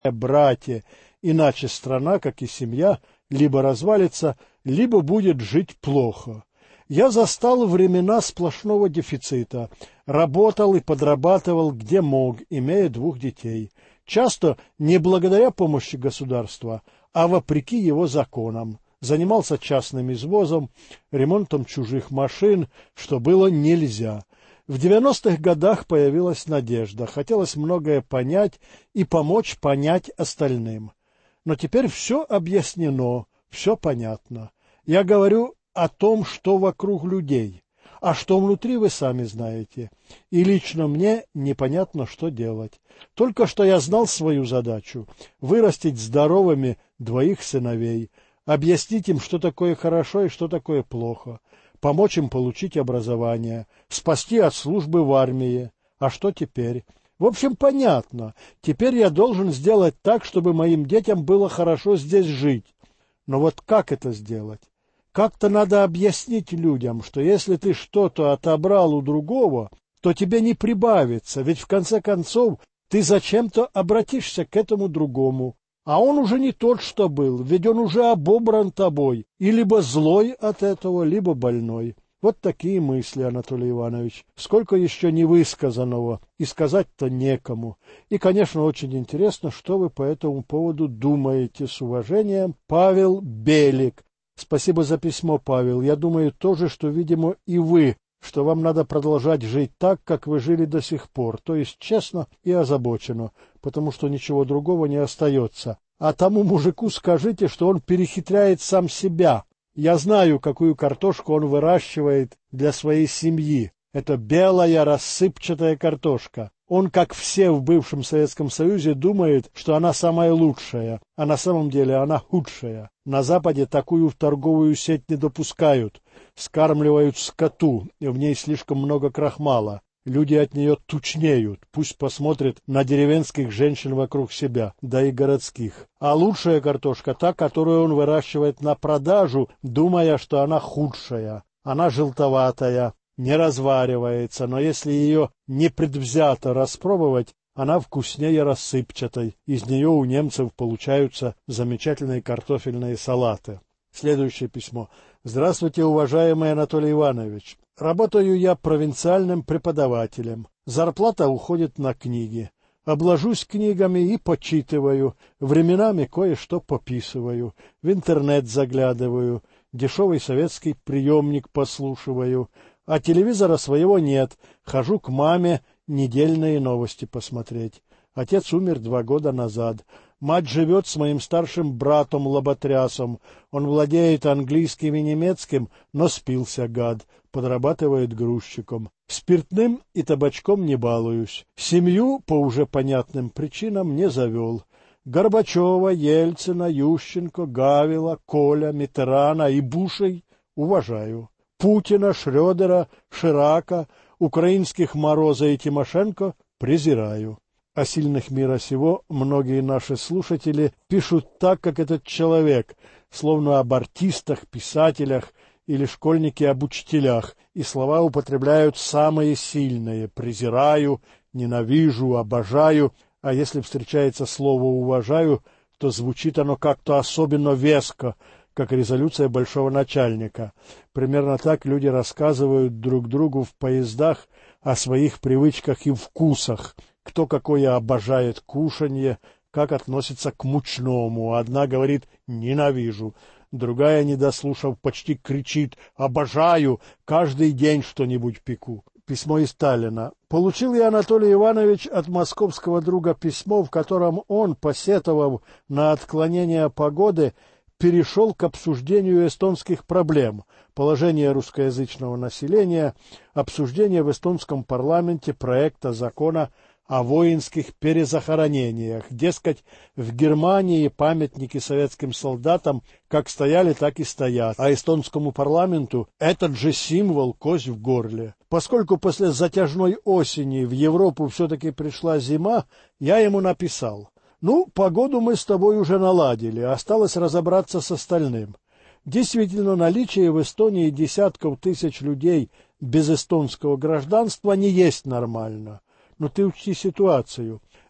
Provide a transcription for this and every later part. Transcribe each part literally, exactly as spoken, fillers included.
братья, иначе страна, как и семья, либо развалится, либо будет жить плохо. Я застал времена сплошного дефицита, работал и подрабатывал где мог, имея двух детей. Часто не благодаря помощи государства, а вопреки его законам. Занимался частным извозом, ремонтом чужих машин, что было нельзя. В девяностых годах появилась надежда, хотелось многое понять и помочь понять остальным. Но теперь все объяснено, все понятно. Я говорю о том, что вокруг людей, а что внутри вы сами знаете. И лично мне непонятно, что делать. Только что я знал свою задачу – вырастить здоровыми двоих сыновей, объяснить им, что такое хорошо и что такое плохо, помочь им получить образование, спасти от службы в армии. А что теперь? В общем, понятно. Теперь я должен сделать так, чтобы моим детям было хорошо здесь жить. Но вот как это сделать? Как-то надо объяснить людям, что если ты что-то отобрал у другого, то тебе не прибавится, ведь в конце концов ты зачем-то обратишься к этому другому. А он уже не тот, что был, ведь он уже обобран тобой, и либо злой от этого, либо больной. Вот такие мысли, Анатолий Иванович. Сколько еще невысказанного, и сказать-то некому. И, конечно, очень интересно, что вы по этому поводу думаете. С уважением, Павел Белик. Спасибо за письмо, Павел. Я думаю тоже, что, видимо, и вы, что вам надо продолжать жить так, как вы жили до сих пор, то есть честно и озабоченно, потому что ничего другого не остается. А тому мужику скажите, что он перехитряет сам себя. Я знаю, какую картошку он выращивает для своей семьи. Это белая рассыпчатая картошка. Он, как все в бывшем Советском Союзе, думает, что она самая лучшая, а на самом деле она худшая. На Западе такую в торговую сеть не допускают. Скармливают скоту, и в ней слишком много крахмала. Люди от нее тучнеют, пусть посмотрят на деревенских женщин вокруг себя, да и городских. А лучшая картошка та, которую он выращивает на продажу, думая, что она худшая. Она желтоватая, не разваривается, но если ее непредвзято распробовать, она вкуснее рассыпчатой. Из нее у немцев получаются замечательные картофельные салаты. Следующее письмо. Здравствуйте, уважаемый Анатолий Иванович. Работаю я провинциальным преподавателем. Зарплата уходит на книги. Обложусь книгами и почитываю. Временами кое-что пописываю. В интернет заглядываю. Дешевый советский приемник послушиваю. А телевизора своего нет. Хожу к маме недельные новости посмотреть. Отец умер два года назад. Мать живет с моим старшим братом-лоботрясом. Он владеет английским и немецким, но спился, гад. Подрабатывает грузчиком. Спиртным и табачком не балуюсь. Семью, по уже понятным причинам, не завел. Горбачева, Ельцина, Ющенко, Гавила, Коля, Миттерана и Бушей уважаю. Путина, Шрёдера, Ширака, украинских Мороза и Тимошенко презираю. О сильных мира сего многие наши слушатели пишут так, как этот человек, словно об артистах, писателях или школьники об учителях, и слова употребляют самые сильные: презираю, ненавижу, обожаю, а если встречается слово «уважаю», то звучит оно как-то особенно веско, как резолюция большого начальника. Примерно так люди рассказывают друг другу в поездах о своих привычках и вкусах, кто какое обожает кушанье, как относится к мучному. Одна говорит «ненавижу», другая, не дослушав, почти кричит «обожаю, каждый день что-нибудь пеку». Письмо из Сталина. Получил я, Анатолий Иванович, от московского друга письмо, в котором он, посетовав на отклонение погоды, перешел к обсуждению эстонских проблем, положения русскоязычного населения, обсуждение в эстонском парламенте проекта закона о воинских перезахоронениях. Дескать, в Германии памятники советским солдатам как стояли, так и стоят, а эстонскому парламенту этот же символ — кость в горле. Поскольку после затяжной осени в Европу все-таки пришла зима, я ему написал: «Ну, погоду мы с тобой уже наладили, осталось разобраться с остальным». Действительно, наличие в Эстонии десятков тысяч людей без эстонского гражданства не есть нормально. Но ты учти ситуацию.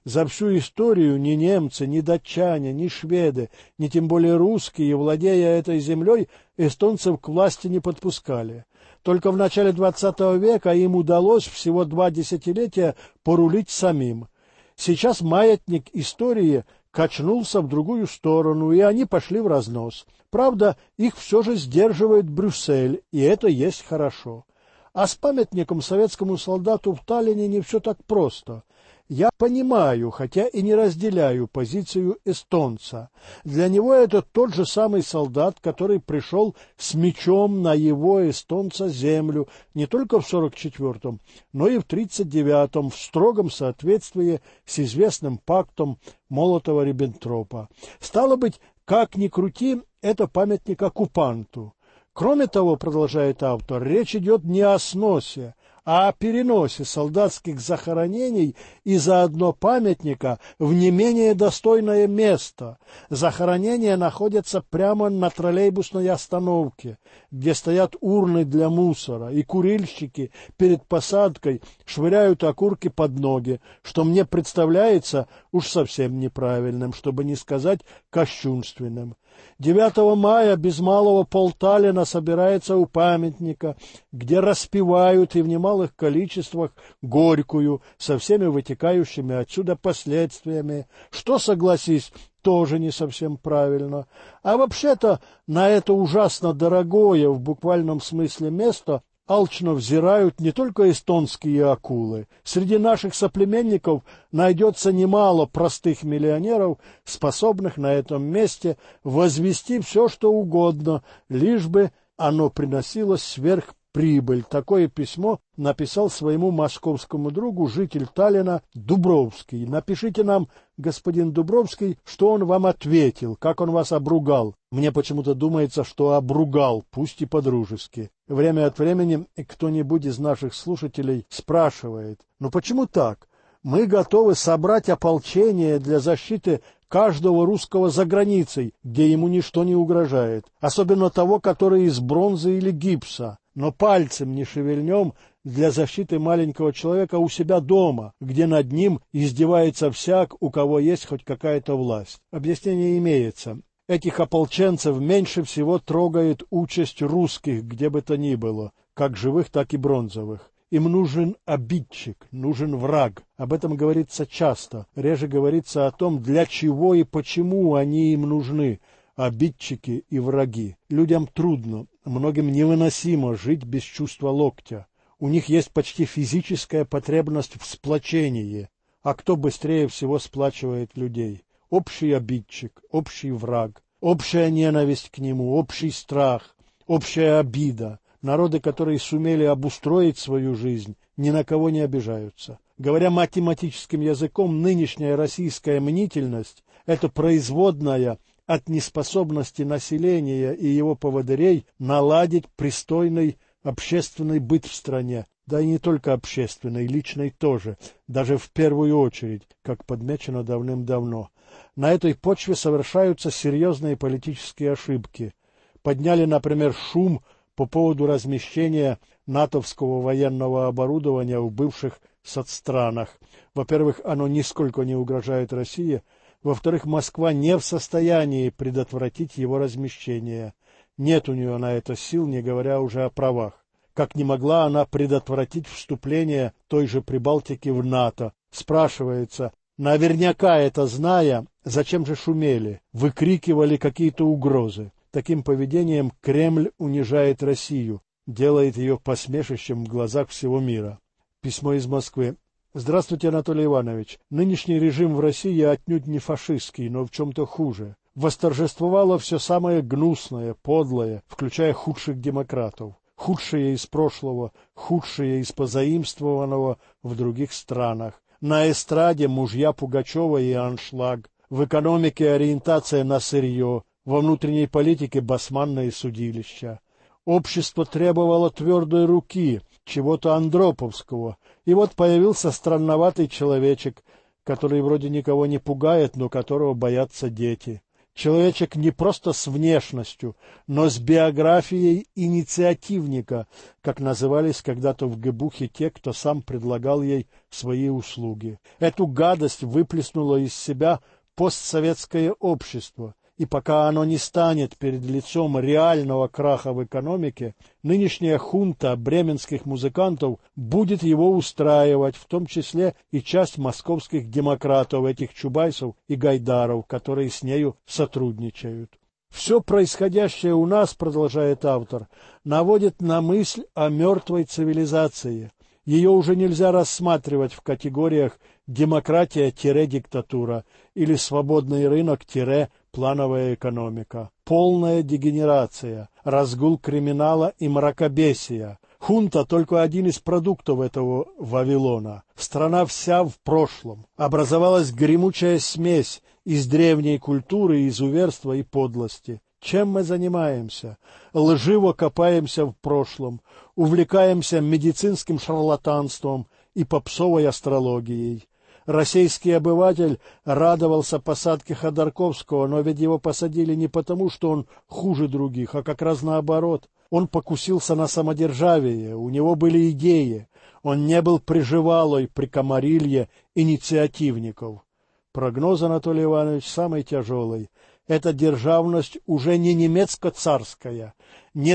За всю историю ни немцы, ни датчане, ни шведы, ни тем более русские, владея этой землей, эстонцев к власти не подпускали. Только в начале двадцатого века им удалось всего два десятилетия порулить самим. Сейчас маятник истории качнулся в другую сторону, и они пошли в разнос. Правда, их все же сдерживает Брюссель, и это есть хорошо. А с памятником советскому солдату в Таллине не все так просто. Я понимаю, хотя и не разделяю позицию эстонца. Для него это тот же самый солдат, который пришел с мечом на его, эстонца, землю не только в сорок четвёртом, но и в тридцать девятом в строгом соответствии с известным пактом Молотова-Риббентропа. Стало быть, как ни крути, это памятник оккупанту. Кроме того, продолжает автор, речь идет не о сносе, а о переносе солдатских захоронений и заодно памятника в не менее достойное место. Захоронения находятся прямо на троллейбусной остановке, где стоят урны для мусора, и курильщики перед посадкой швыряют окурки под ноги, что мне представляется уж совсем неправильным, чтобы не сказать кощунственным. девятого мая без малого полталлина собирается у памятника, где распевают и в немалых количествах Горькую со всеми вытекающими отсюда последствиями, что, согласись, тоже не совсем правильно. А вообще-то на это ужасно дорогое в буквальном смысле место алчно взирают не только эстонские акулы. Среди наших соплеменников найдется немало простых миллионеров, способных на этом месте возвести все, что угодно, лишь бы оно приносило сверхприбыль. Такое письмо написал своему московскому другу житель Таллина Дубровский. Напишите нам, господин Дубровский, что он вам ответил, как он вас обругал. Мне почему-то думается, что обругал, пусть и по-дружески. Время от времени кто-нибудь из наших слушателей спрашивает: ну почему так? Мы готовы собрать ополчение для защиты каждого русского за границей, где ему ничто не угрожает, особенно того, который из бронзы или гипса, но пальцем не шевельнем для защиты маленького человека у себя дома, где над ним издевается всяк, у кого есть хоть какая-то власть. Объяснение имеется. Этих ополченцев меньше всего трогает участь русских, где бы то ни было, как живых, так и бронзовых. Им нужен обидчик, нужен враг. Об этом говорится часто. Реже говорится о том, для чего и почему они им нужны, обидчики и враги. Людям трудно, многим невыносимо жить без чувства локтя. У них есть почти физическая потребность в сплочении. А кто быстрее всего сплачивает людей? Общий обидчик, общий враг, общая ненависть к нему, общий страх, общая обида. Народы, которые сумели обустроить свою жизнь, ни на кого не обижаются. Говоря математическим языком, нынешняя российская мнительность – это производная от неспособности населения и его поводырей наладить пристойный общественный быт в стране. Да и не только общественный, личный тоже, даже в первую очередь, как подмечено давным-давно. На этой почве совершаются серьезные политические ошибки. Подняли, например, шум по поводу размещения натовского военного оборудования в бывших соцстранах. Во-первых, оно нисколько не угрожает России. Во-вторых, Москва не в состоянии предотвратить его размещение. Нет у нее на это сил, не говоря уже о правах. Как не могла она предотвратить вступление той же Прибалтики в НАТО. Спрашивается, наверняка это зная, зачем же шумели, выкрикивали какие-то угрозы. Таким поведением Кремль унижает Россию, делает ее посмешищем в глазах всего мира. Письмо из Москвы. Здравствуйте, Анатолий Иванович. Нынешний режим в России отнюдь не фашистский, но в чем-то хуже. Восторжествовало все самое гнусное, подлое, включая худших демократов. Худшие из прошлого, худшие из позаимствованного в других странах. На эстраде мужья Пугачева и аншлаг. В экономике ориентация на сырье. Во внутренней политике басманные судилища. Общество требовало твердой руки, чего-то андроповского. И вот появился странноватый человечек, который вроде никого не пугает, но которого боятся дети. Человечек не просто с внешностью, но с биографией инициативника, как назывались когда-то в Гебухе те, кто сам предлагал ей свои услуги. Эту гадость выплеснуло из себя постсоветское общество, и пока оно не станет перед лицом реального краха в экономике, нынешняя хунта бременских музыкантов будет его устраивать, в том числе и часть московских демократов, этих Чубайсов и Гайдаров, которые с нею сотрудничают. Все происходящее у нас, продолжает автор, наводит на мысль о мертвой цивилизации. Ее уже нельзя рассматривать в категориях демократия-диктатура или свободный рынок-плановая экономика. Полная дегенерация, разгул криминала и мракобесия. Хунта только один из продуктов этого Вавилона. Страна вся в прошлом. Образовалась гремучая смесь из древней культуры, изуверства и подлости. Чем мы занимаемся? Лживо копаемся в прошлом, увлекаемся медицинским шарлатанством и попсовой астрологией. Российский обыватель радовался посадке Ходорковского, но ведь его посадили не потому, что он хуже других, а как раз наоборот. Он покусился на самодержавие, у него были идеи, он не был приживалой при комарилье инициативников. Прогноз, Анатолий Иванович, самый тяжелый. Эта державность уже не немецко-царская, не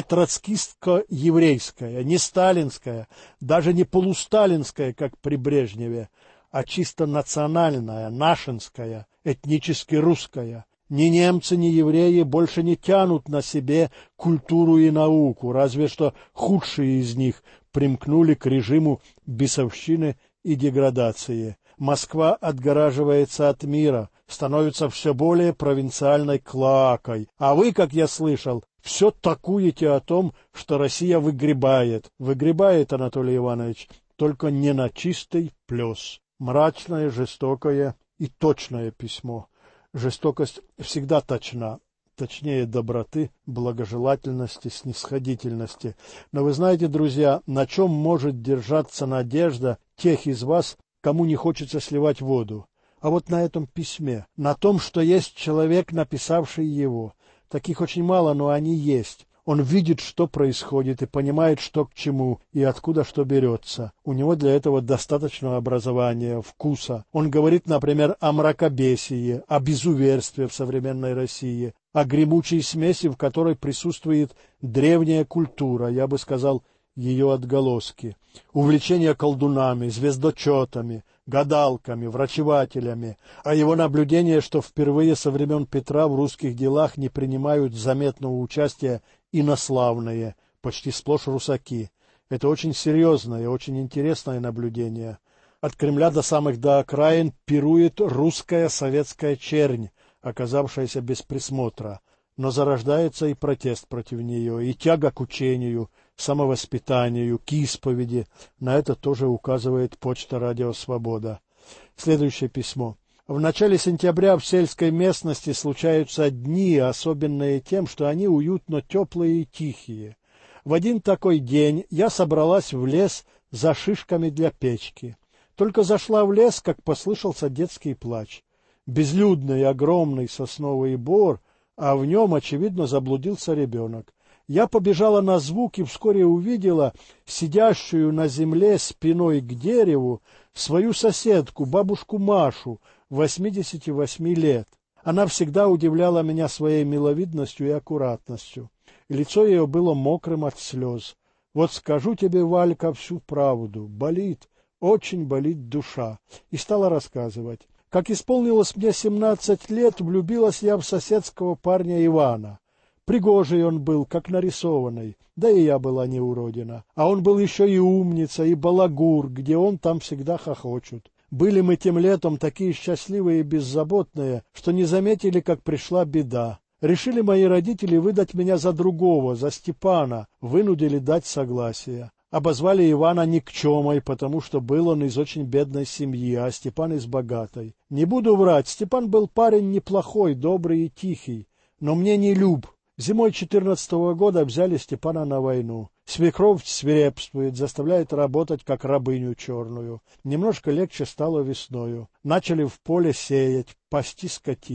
троцкистско-еврейская, не сталинская, даже не полусталинская, как при Брежневе, а чисто национальная, нашинская, этнически русская. Ни немцы, ни евреи больше не тянут на себе культуру и науку, разве что худшие из них примкнули к режиму бесовщины и деградации. Москва отгораживается от мира, становится все более провинциальной клоакой. А вы, как я слышал, все толкуете о том, что Россия выгребает. Выгребает, Анатолий Иванович, только не на чистый плес. Мрачное, жестокое и точное письмо. Жестокость всегда точна, точнее доброты, благожелательности, снисходительности. Но вы знаете, друзья, на чем может держаться надежда тех из вас, кому не хочется сливать воду? А вот на этом письме, на том, что есть человек, написавший его. Таких очень мало, но они есть. Он видит, что происходит, и понимает, что к чему, и откуда что берется. У него для этого достаточно образования, вкуса. Он говорит, например, о мракобесии, о безуверстве в современной России, о гремучей смеси, в которой присутствует древняя культура, я бы сказал, ее отголоски. Увлечение колдунами, звездочетами, гадалками, врачевателями, а его наблюдение, что впервые со времен Петра в русских делах не принимают заметного участия инославные, почти сплошь русаки. Это очень серьезное и очень интересное наблюдение. От Кремля до самых до окраин пирует русская советская чернь, оказавшаяся без присмотра. Но зарождается и протест против нее, и тяга к учению, самовоспитанию, к исповеди. На это тоже указывает почта «Радио Свобода». Следующее письмо. В начале сентября в сельской местности случаются дни, особенные тем, что они уютно теплые и тихие. В один такой день я собралась в лес за шишками для печки. Только зашла в лес, как послышался детский плач. Безлюдный огромный сосновый бор, а в нем, очевидно, заблудился ребенок. Я побежала на звук и вскоре увидела сидящую на земле спиной к дереву свою соседку, бабушку Машу, восьмидесяти восьми лет. Она всегда удивляла меня своей миловидностью и аккуратностью. Лицо ее было мокрым от слез. Вот скажу тебе, Валька, всю правду. Болит, очень болит душа. И стала рассказывать. Как исполнилось мне семнадцать лет, влюбилась я в соседского парня Ивана. Пригожий он был, как нарисованный, да и я была не уродина. А он был еще и умница, и балагур, где он, там всегда хохочут. Были мы тем летом такие счастливые и беззаботные, что не заметили, как пришла беда. Решили мои родители выдать меня за другого, за Степана, вынудили дать согласие. Обозвали Ивана никчемой, потому что был он из очень бедной семьи, а Степан из богатой. Не буду врать, Степан был парень неплохой, добрый и тихий, но мне не люб. Зимой четырнадцатого года взяли Степана на войну. Свекровь свирепствует, заставляет работать, как рабыню черную. Немножко легче стало весною. Начали в поле сеять, пасти скотину.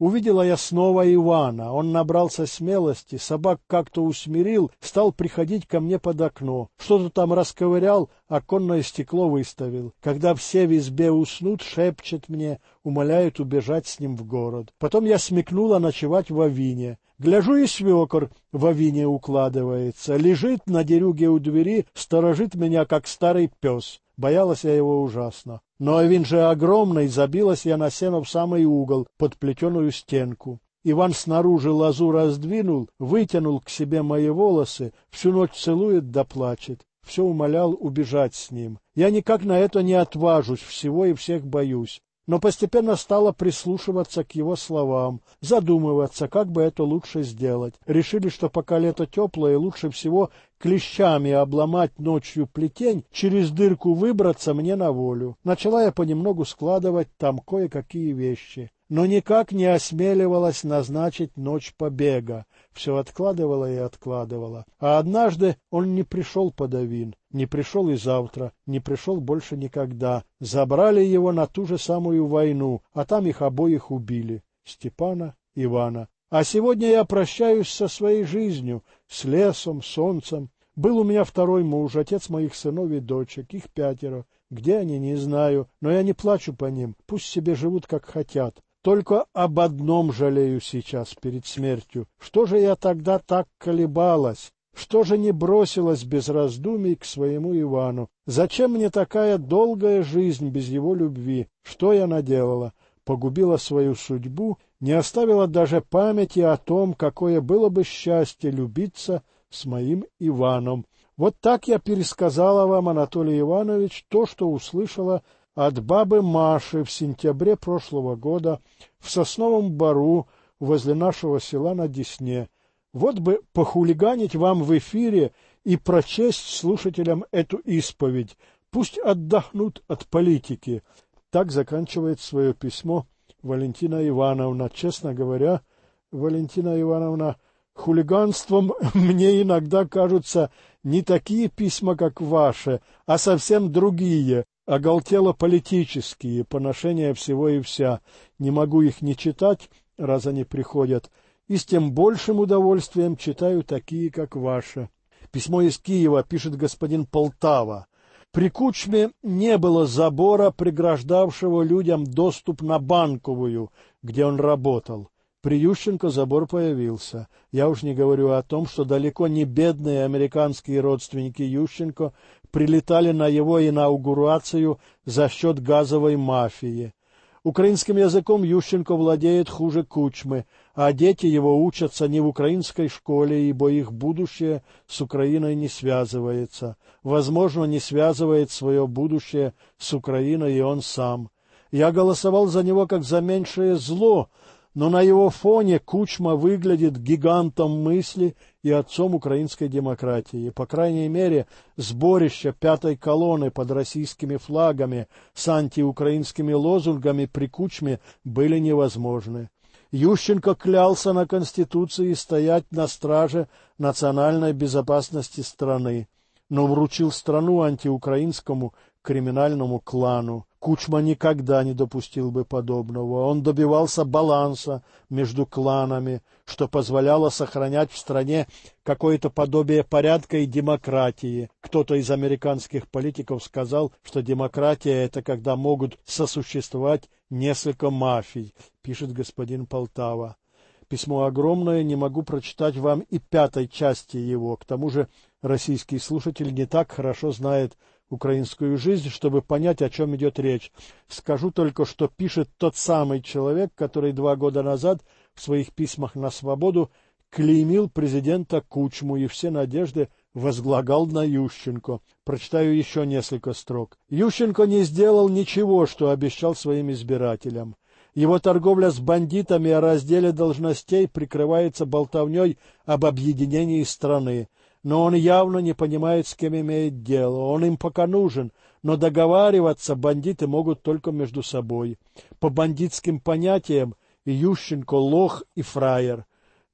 Увидела я снова Ивана. Он набрался смелости, собак как-то усмирил, стал приходить ко мне под окно. Что-то там расковырял, оконное стекло выставил. Когда все в избе уснут, шепчет мне, умоляют убежать с ним в город. Потом я смекнула ночевать в Авине. Гляжу, и свекор в Авине укладывается. Лежит на дерюге у двери, сторожит меня, как старый пес. Боялась я его ужасно. Но Авин же огромный, забилась я на сено в самый угол, под плетеную стенку. Иван снаружи лозу раздвинул, вытянул к себе мои волосы, всю ночь целует да плачет. Все умолял убежать с ним. Я никак на это не отважусь, всего и всех боюсь. Но постепенно стала прислушиваться к его словам, задумываться, как бы это лучше сделать. Решили, что пока лето теплое, лучше всего клещами обломать ночью плетень, через дырку выбраться мне на волю. Начала я понемногу складывать там кое-какие вещи, но никак не осмеливалась назначить ночь побега. Все откладывала и откладывала. А однажды он не пришел под Авин, не пришел и завтра, не пришел больше никогда. Забрали его на ту же самую войну, а там их обоих убили, Степана, Ивана. А сегодня я прощаюсь со своей жизнью, с лесом, солнцем. Был у меня второй муж, отец моих сынов и дочек, их пятеро. Где они, не знаю, но я не плачу по ним, пусть себе живут как хотят. Только об одном жалею сейчас, перед смертью. Что же я тогда так колебалась? Что же не бросилась без раздумий к своему Ивану? Зачем мне такая долгая жизнь без его любви? Что я наделала? Погубила свою судьбу, не оставила даже памяти о том, какое было бы счастье любиться с моим Иваном. Вот так я пересказала вам, Анатолий Иванович, то, что услышала от бабы Маши в сентябре прошлого года в Сосновом Бору возле нашего села на Десне. Вот бы похулиганить вам в эфире и прочесть слушателям эту исповедь. Пусть отдохнут от политики. Так заканчивает свое письмо Валентина Ивановна. Честно говоря, Валентина Ивановна, хулиганством мне иногда кажутся не такие письма, как ваши, а совсем другие, оголтело-политические, поношения всего и вся. Не могу их не читать, раз они приходят, и с тем большим удовольствием читаю такие, как ваши. Письмо из Киева, пишет господин Полтава. При Кучме не было забора, преграждавшего людям доступ на Банковую, где он работал. При Ющенко забор появился. Я уж не говорю о том, что далеко не бедные американские родственники Ющенко прилетали на его инаугурацию за счет газовой мафии. Украинским языком Ющенко владеет хуже Кучмы, а дети его учатся не в украинской школе, ибо их будущее с Украиной не связывается. Возможно, не связывает свое будущее с Украиной и он сам. Я голосовал за него как за меньшее зло, но на его фоне Кучма выглядит гигантом мысли и отцом украинской демократии. По крайней мере, сборище пятой колонны под российскими флагами с антиукраинскими лозунгами при Кучме были невозможны. Ющенко клялся на Конституции стоять на страже национальной безопасности страны, но вручил страну антиукраинскому криминальному клану. Кучма никогда не допустил бы подобного. Он добивался баланса между кланами, что позволяло сохранять в стране какое-то подобие порядка и демократии. Кто-то из американских политиков сказал, что демократия — это когда могут сосуществовать несколько мафий, пишет господин Полтава. Письмо огромное, не могу прочитать вам и пятой части его. К тому же российский слушатель не так хорошо знает украинскую жизнь, чтобы понять, о чем идет речь. Скажу только, что пишет тот самый человек, который два года назад в своих письмах на свободу клеймил президента Кучму и все надежды возлагал на Ющенко. Прочитаю еще несколько строк. Ющенко не сделал ничего, что обещал своим избирателям. Его торговля с бандитами о разделе должностей прикрывается болтовней об объединении страны. Но он явно не понимает, с кем имеет дело. Он им пока нужен, но договариваться бандиты могут только между собой. По бандитским понятиям Ющенко лох и фраер.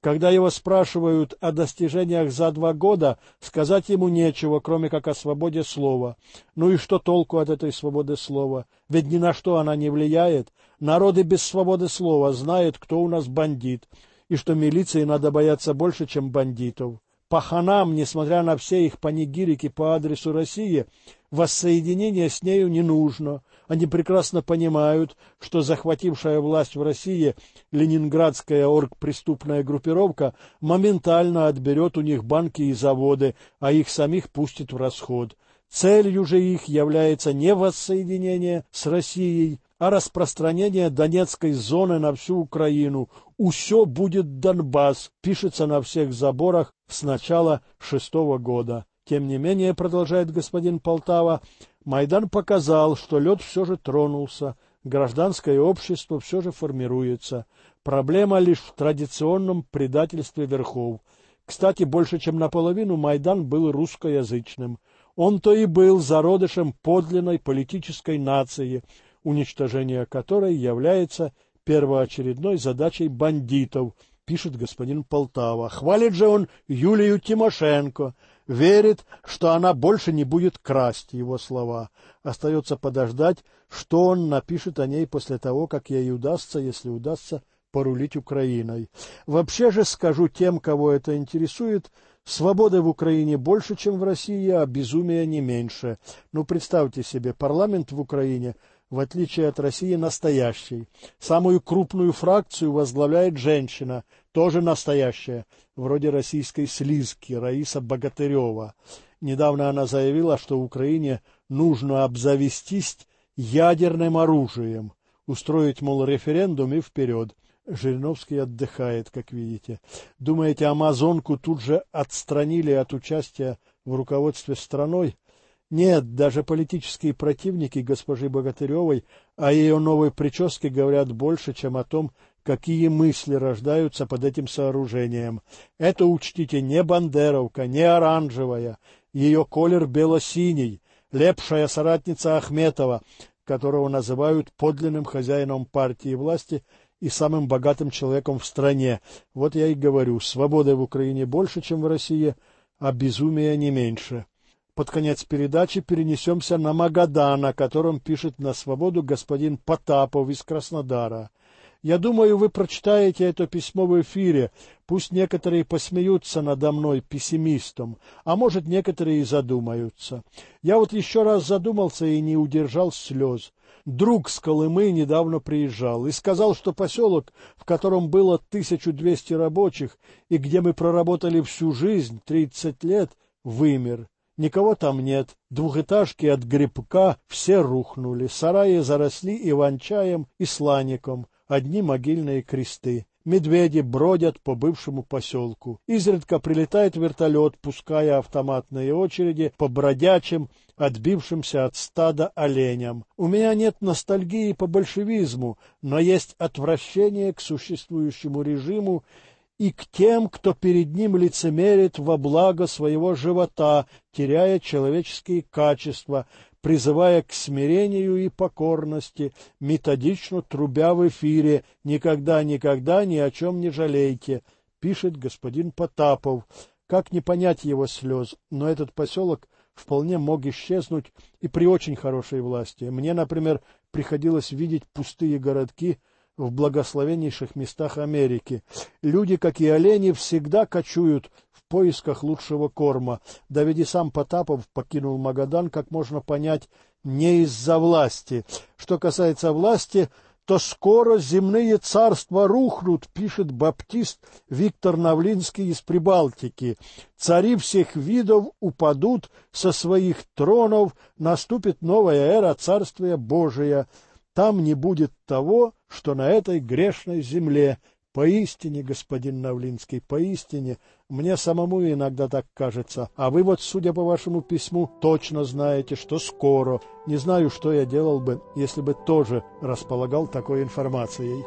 Когда его спрашивают о достижениях за два года, сказать ему нечего, кроме как о свободе слова. Ну и что толку от этой свободы слова? Ведь ни на что она не влияет. Народы без свободы слова знают, кто у нас бандит, и что милиции надо бояться больше, чем бандитов. Паханам, несмотря на все их панигирики по адресу России, воссоединение с нею не нужно. Они прекрасно понимают, что захватившая власть в России ленинградская оргпреступная группировка моментально отберет у них банки и заводы, а их самих пустит в расход. Целью же их является не воссоединение с Россией, а распространение Донецкой зоны на всю Украину. «Усё будет Донбасс», пишется на всех заборах с начала шестого года. Тем не менее, продолжает господин Полтава, Майдан показал, что лед все же тронулся, гражданское общество все же формируется. Проблема лишь в традиционном предательстве верхов. Кстати, больше чем наполовину Майдан был русскоязычным. Он-то и был зародышем подлинной политической нации, уничтожение которой является первоочередной задачей бандитов, пишет господин Полтава. Хвалит же он Юлию Тимошенко, верит, что она больше не будет красть, его слова. Остается подождать, что он напишет о ней после того, как ей удастся, если удастся, порулить Украиной. Вообще же скажу тем, кого это интересует, свободы в Украине больше, чем в России, а безумия не меньше. Ну, представьте себе, парламент в Украине, в отличие от России, настоящий. Самую крупную фракцию возглавляет женщина, тоже настоящая, вроде российской слизки, Раиса Богатырева. Недавно она заявила, что в Украине нужно обзавестись ядерным оружием, устроить, мол, референдум и вперед. Жириновский отдыхает, как видите. Думаете, амазонку тут же отстранили от участия в руководстве страной? Нет, даже политические противники госпожи Богатыревой о ее новой прическе говорят больше, чем о том, какие мысли рождаются под этим сооружением. Это, учтите, не бандеровка, не оранжевая, ее колер бело-синий, лепшая соратница Ахметова, которого называют подлинным хозяином партии власти и самым богатым человеком в стране. Вот я и говорю, свободы в Украине больше, чем в России, а безумия не меньше. Под конец передачи перенесемся на Магадан, о котором пишет на «Свободу» господин Потапов из Краснодара. Я думаю, вы прочитаете это письмо в эфире. Пусть некоторые посмеются надо мной, пессимистом, а может, некоторые и задумаются. Я вот еще раз задумался и не удержал слез. Друг с Колымы недавно приезжал и сказал, что поселок, в котором было тысяча двести рабочих и где мы проработали всю жизнь, тридцать лет, вымер. Никого там нет, двухэтажки от грибка все рухнули, сараи заросли иван-чаем и слаником, одни могильные кресты. Медведи бродят по бывшему поселку. Изредка прилетает вертолет, пуская автоматные очереди по бродячим, отбившимся от стада оленям. У меня нет ностальгии по большевизму, но есть отвращение к существующему режиму и к тем, кто перед ним лицемерит во благо своего живота, теряя человеческие качества, призывая к смирению и покорности, методично трубя в эфире «Никогда, никогда ни о чем не жалейте», пишет господин Потапов. Как не понять его слез, но этот поселок вполне мог исчезнуть и при очень хорошей власти. Мне, например, приходилось видеть пустые городки в благословеннейших местах Америки. Люди, как и олени, всегда кочуют в поисках лучшего корма. Да ведь и сам Потапов покинул Магадан, как можно понять, не из-за власти. Что касается власти, то скоро земные царства рухнут, пишет баптист Виктор Навлинский из Прибалтики. Цари всех видов упадут со своих тронов, наступит новая эра Царствия Божия. Там не будет того, что на этой грешной земле. Поистине, господин Навлинский, поистине, мне самому иногда так кажется. А вы вот, судя по вашему письму, точно знаете, что скоро. Не знаю, что я делал бы, если бы тоже располагал такой информацией.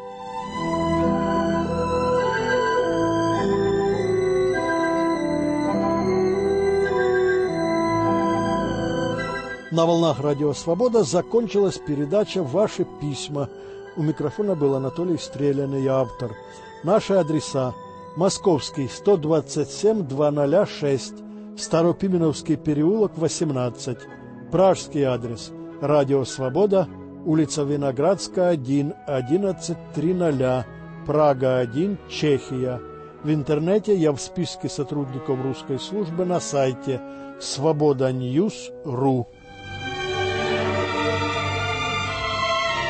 На волнах Радио Свобода закончилась передача «Ваши письма». У микрофона был Анатолий Стрелянный, автор. Наши адреса: Московский, сто двадцать семь двести шесть, Старопименовский переулок, восемнадцать. Пражский адрес. Радио «Свобода», улица Виноградская, один, одиннадцать триста, Прага один, Чехия. В интернете я в списке сотрудников русской службы на сайте свобода ньюс точка ру.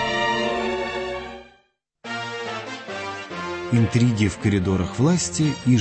Интриги в коридорах власти и